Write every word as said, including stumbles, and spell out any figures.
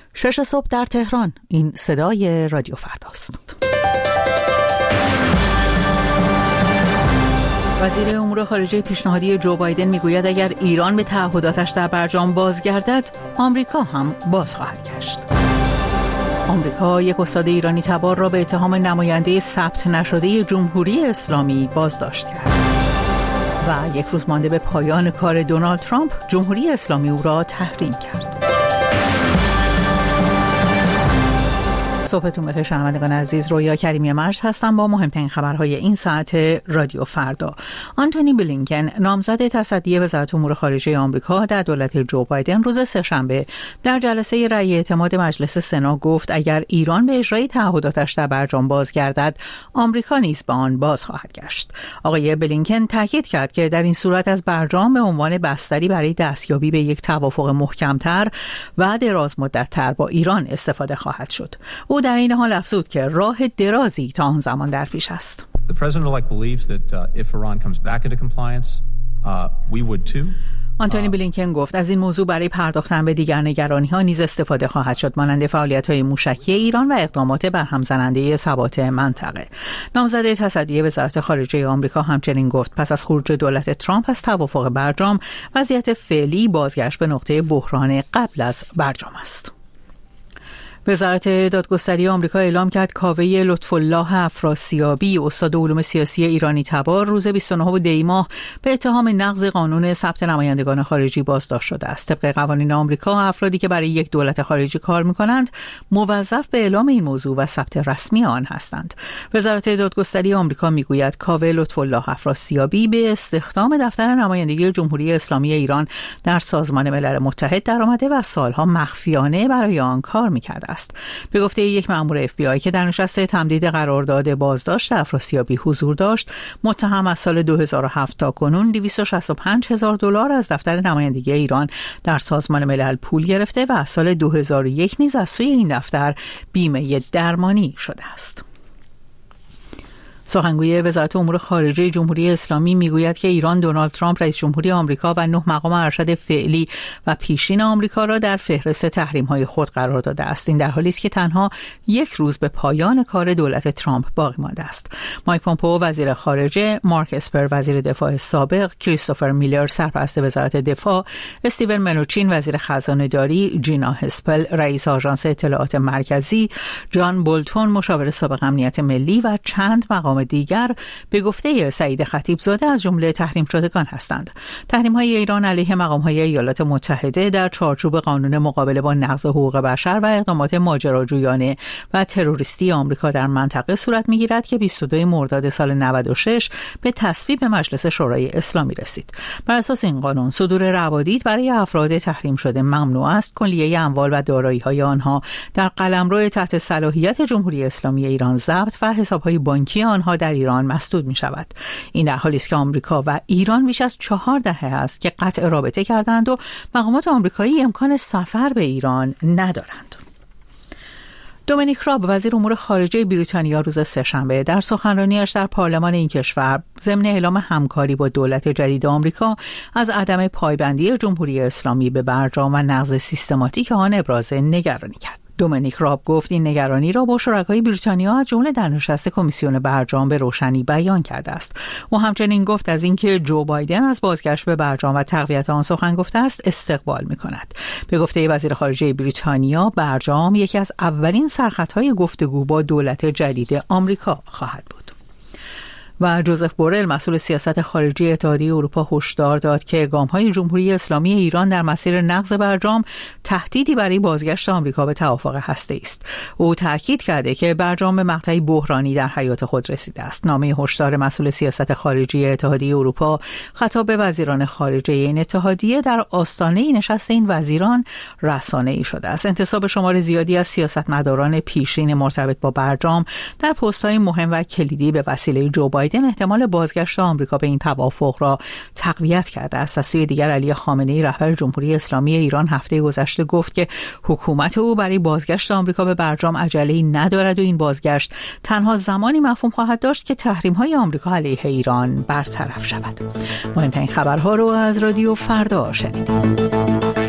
شش صبح در تهران. این صدای رادیو فرداست. وزیر امور خارجه پیشنهادی جو بایدن میگوید اگر ایران به تعهداتش در برجام بازگردد، آمریکا هم باز خواهد گشت. آمریکا یک استاد ایرانی تبار را به اتهام نماینده ثبت نشده جمهوری اسلامی بازداشت کرد. و یک روز مانده به پایان کار دونالد ترامپ، جمهوری اسلامی او را تحریم کرد. صبحتون بخیر شنوندگان عزیز، رویا کریمی مجد هستم با مهمترین خبرهای این ساعت رادیو فردا. آنتونی بلینکن، نامزد تصدی وزارت امور خارجه آمریکا در دولت جو بایدن، روز سه‌شنبه در جلسه رأی اعتماد مجلس سنا گفت اگر ایران به اجرای تعهداتش در برجام بازگردد، آمریکا نیز به آن باز خواهد گشت. آقای بلینکن تاکید کرد که در این صورت از برجام به عنوان بستری برای دستیابی به یک توافق محکم‌تر و درازمدت‌تر با ایران استفاده خواهد شد. او در این حال افزود که راه درازی تا آن زمان در پیش است. The president-elect believes that uh, if Iran comes back into compliance, uh, we would too. آنتونی بلینکن گفت از این موضوع برای پرداختن به دیگر نگرانی‌ها نیز استفاده خواهد شد، مانند فعالیت‌های موشکی ایران و اقدامات برهم زننده ثبات منطقه. نامزد تصدی وزارت خارجه آمریکا همچنین گفت پس از خروج دولت ترامپ از توافق برجام، وضعیت فعلی بازگشت به نقطه بحران قبل از برجام است. وزارت دادگستری آمریکا اعلام کرد کاوه لطف‌الله افراسیابی، استاد علوم سیاسی ایرانی تبار، روز بیست و نهم دی ماه به اتهام نقض قانون ثبت نمایندگان خارجی بازداشت شده است. طبق قوانین آمریکا، افرادی که برای یک دولت خارجی کار می‌کنند موظف به اعلام این موضوع و ثبت رسمی آن هستند. وزارت دادگستری آمریکا میگوید کاوه لطف‌الله افراسیابی به استخدام دفتر نمایندگی جمهوری اسلامی ایران در سازمان ملل متحد درآمده و سالها مخفیانه برای آن کار می‌کرده. به گفته یک مأمور اف بی آی که در نشست تمدید قرارداد بازداشت افراسیابی حضور داشت، متهم از سال دو هزار و هفت تا کنون دویست و شصت و پنج هزار دلار از دفتر نمایندگی ایران در سازمان ملل پول گرفته و از سال دو هزار و یک نیز از سوی این دفتر بیمه درمانی شده است. سخنگوی وزارت امور خارجه جمهوری اسلامی میگوید که ایران دونالد ترامپ رئیس جمهوری آمریکا و نه مقام ارشد فعلی و پیشین آمریکا را در فهرست تحریم‌های خود قرار داده است. این در حالی است که تنها یک روز به پایان کار دولت ترامپ باقی مانده است. مایک پومپئو وزیر خارجه، مارک اسپر وزیر دفاع سابق، کریستوفر میلر سرپرست وزارت دفاع، استیون منوچین وزیر خزانه‌داری، جینا هسپل رئیس آژانس اطلاعات مرکزی، جان بولتون مشاور سابق امنیت ملی و چند مقام دیگر به گفته سعید خطیبزاده از جمله تحریم شدگان هستند. تحریم‌های ایران علیه مقام‌های ایالات متحده در چارچوب قانون مقابله با نقض حقوق بشر و اقدامات ماجراجویانه و تروریستی آمریکا در منطقه صورت می‌گیرد که بیست و دو مرداد سال نود و شش به تصویب مجلس شورای اسلامی رسید. بر اساس این قانون صدور روادید برای افراد تحریم شده ممنوع است. کلیه اموال و دارایی‌های آنها در قلمرو تحت صلاحیت جمهوری اسلامی ایران ضبط و حساب‌های بانکی آنها در ایران مسدود می شود. این در حالی است که آمریکا و ایران بیش از چهار دهه است که قطع رابطه کردند و مقامات آمریکایی امکان سفر به ایران ندارند. دومینیک راب وزیر امور خارجه بریتانیا روز سه‌شنبه در سخنرانیش در پارلمان این کشور ضمن اعلام همکاری با دولت جدید آمریکا از عدم پایبندی جمهوری اسلامی به برجام و نقض سیستماتیک آن ابراز نگرانی کرد. دومینیک راب گفت این نگرانی را با شرکای بریتانیا از جمله در نشست کمیسیون برجام به روشنی بیان کرده است. او همچنین گفت از اینکه جو بایدن از بازگشت به برجام و تقویت آن سخن گفته است استقبال می‌کند. به گفته وزیر خارجه بریتانیا، برجام یکی از اولین سرخطهای گفتگو با دولت جدید آمریکا خواهد بود. و جوزف بورل مسئول سیاست خارجی اتحادیه اروپا هشدار داد که گام‌های جمهوری اسلامی ایران در مسیر نقض برجام تهدیدی برای بازگشت آمریکا به توافق هسته‌ای است. او تاکید کرده که برجام به مقطعی بحرانی در حیات خود رسیده است. نامه هشدار مسئول سیاست خارجی اتحادیه اروپا خطاب به وزیران خارجه این اتحادیه در آستانه نشست این وزیران رسانه‌ای شده است. انتصاب شمار زیادی از سیاستمداران پیشین مرتبط با برجام در پست‌های مهم و کلیدی به وسیله جو بایدن احتمال بازگشت آمریکا به این توافق را تقویت کرده است. از سوی دیگر علی خامنه‌ای رهبر جمهوری اسلامی ایران هفته گذشته گفت که حکومت او برای بازگشت آمریکا به برجام عجله‌ای ندارد و این بازگشت تنها زمانی مفهوم خواهد داشت که تحریم‌های آمریکا علیه ایران برطرف شود. مهمترین خبرها رو از رادیو فردا شنیدید.